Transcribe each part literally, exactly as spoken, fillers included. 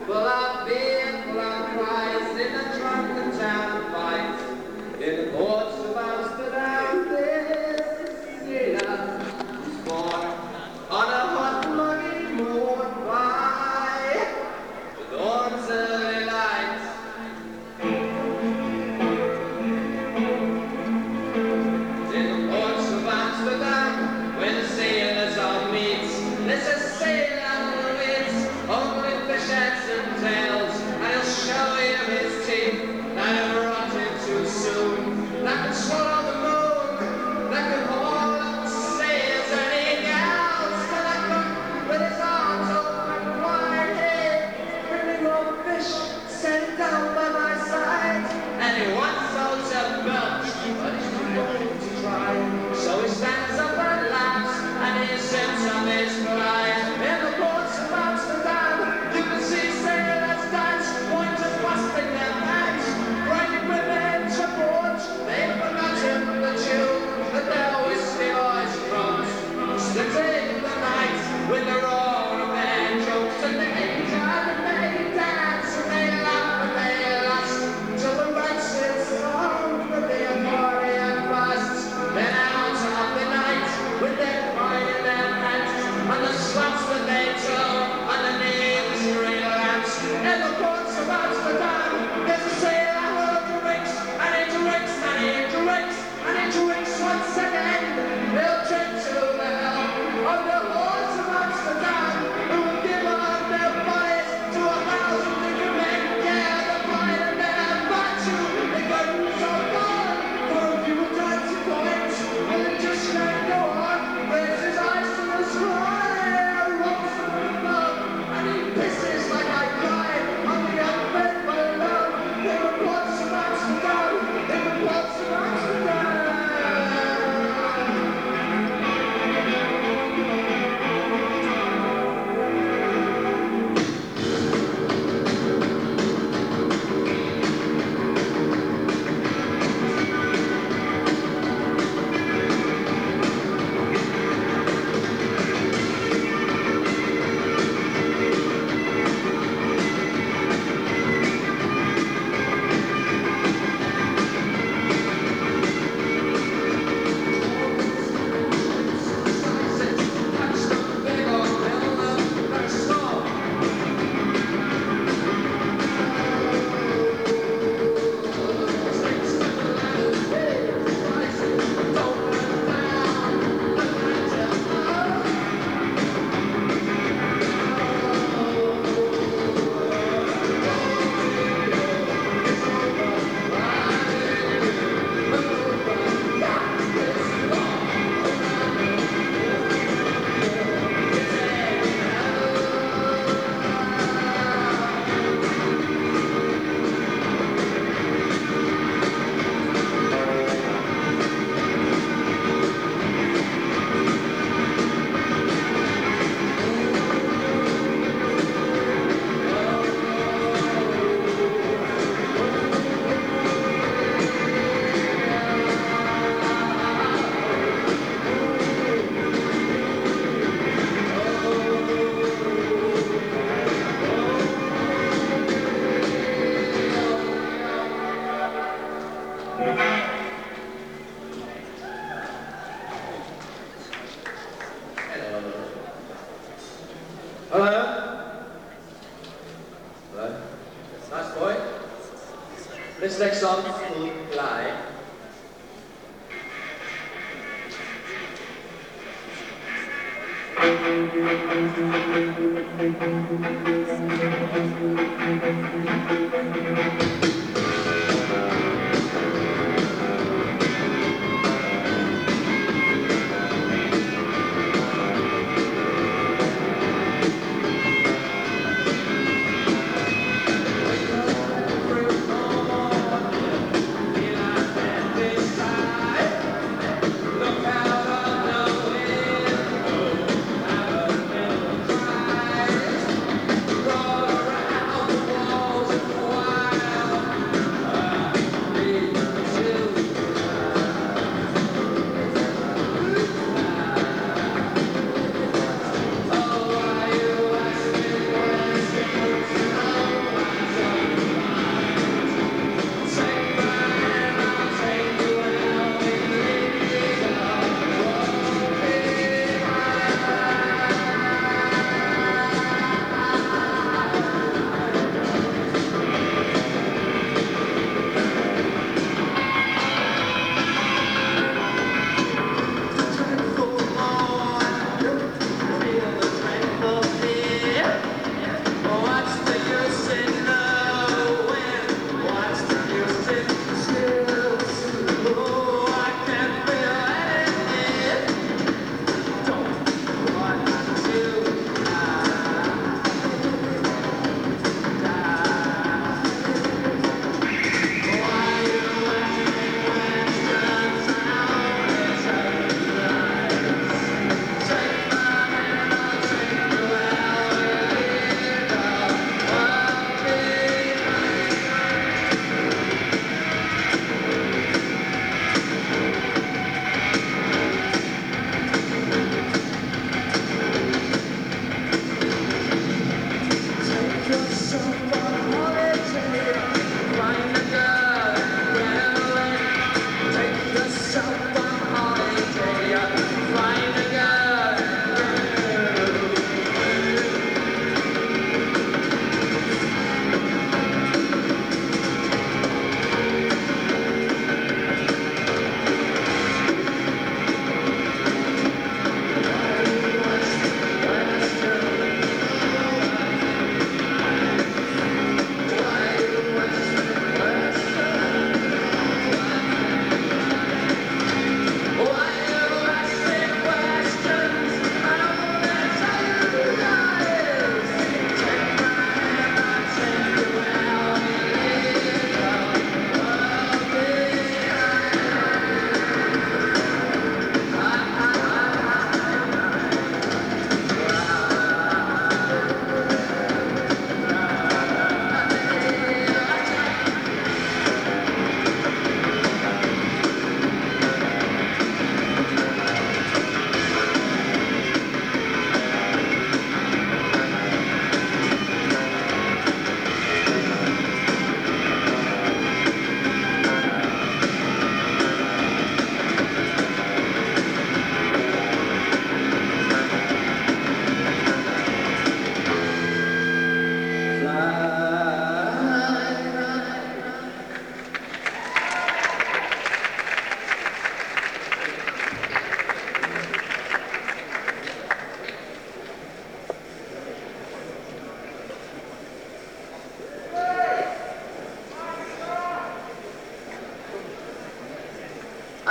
Well, I've been full of prize in a drunken town fight in the ports of Amsterdam. This sailor was born on a hot muggy moon by the dawn's early light. In the ports of Amsterdam, where the sailors all meet, there's a sailor who eats only fish heads and tails, and he'll show you his teeth that have rotted too soon, that can swallow the moon, that can haul up sails and eagles to the cook with his arms open wide. Hey, bring me more fish, sent down by my side. And he wants out to belch, but he's too old to try. So he stands up and laughs, and he sips on his pride. In the ports of Amsterdam, you can see sailors dance, pointers busting their pants, riding women to port. They've forgotten the tune that their whiskey boys cross. To take the night with the roar of their jokes, and they drive and they dance, and they laugh and they lust, till the rancid sound of the accordion busts. Then out of the night with their wine in their hands, and the sluts that they tow underneath the street lamps. In the ports of Amsterdam, there's a sailor who drinks, and he drinks, and he drinks, and he drinks once again. He'll drink to the health of the lords of Amsterdam, who will give up their bodies to a thousand different men. Yeah, the pride of their virtue, they go so far for a few dirty points. Well, it just can't go on. Raise his eyes to the sky, rolls from above, and he pisses like I cry on the unfaithful love. In the ports of Amsterdam, in the ports of Amsterdam. Hello? Hello? Nice boy. This next song is called Fly. All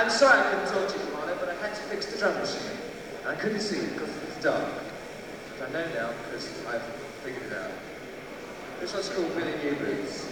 I'm sorry I couldn't talk to you, Marlo, but I had to fix the drum machine. I couldn't see it because it was dark. But I know now because I've figured it out. This one's called Billy New Boots.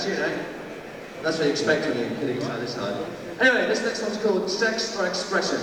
tune, eh? That's what you expect when you hit a guitar this hard. Anyway, this next one's called Sex for Expression.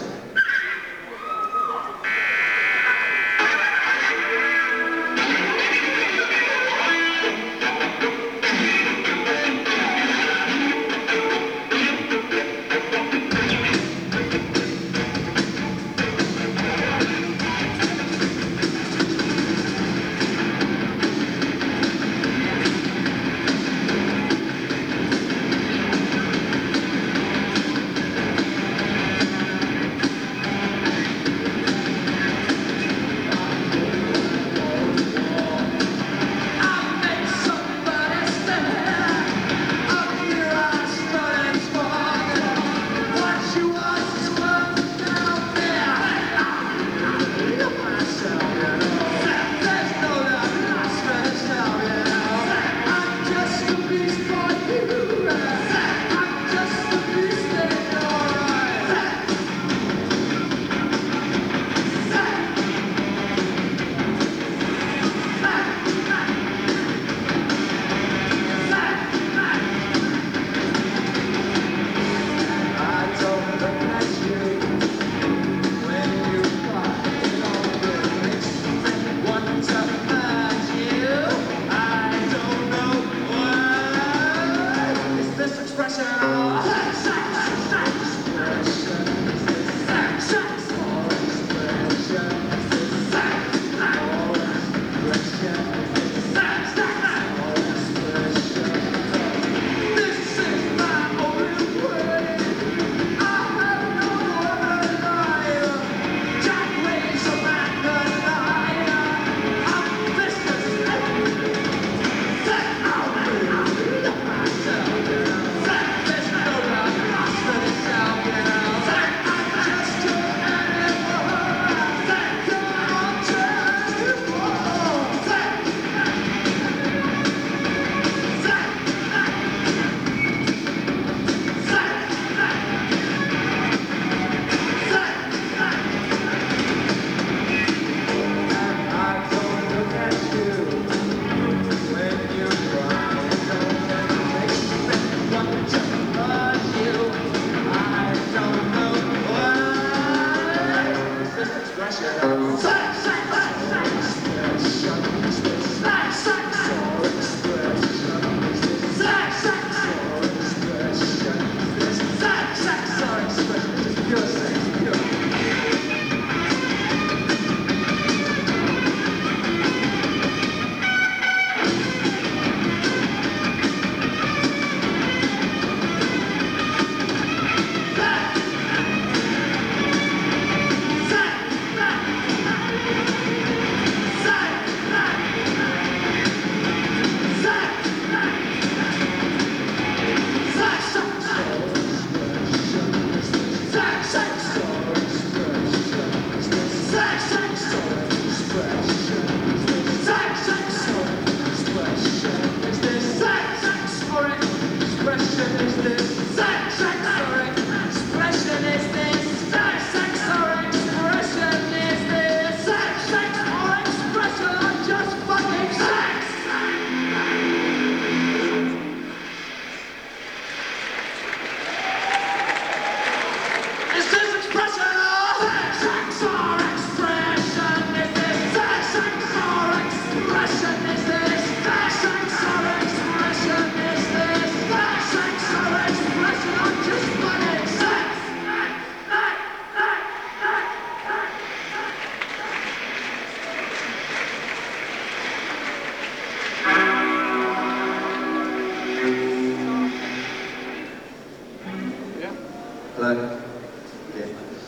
Hello? Yeah.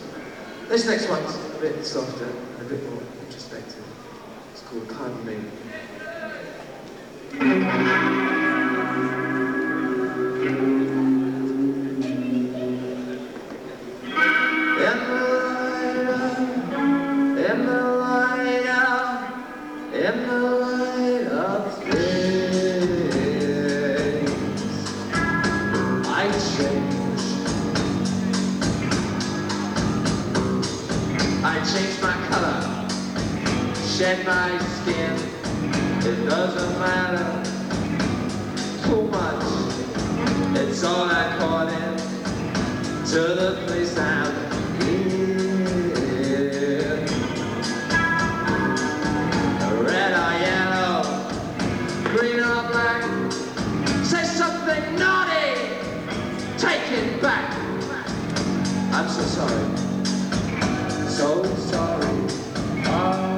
This next one's a bit softer and a bit more introspective. It's called Pardon Me. I changed my color, shed my skin, it doesn't matter too much. It's all according to the place I'm in. Red or yellow, green or black, say something naughty, take it back. I'm so sorry, so sorry. Oh.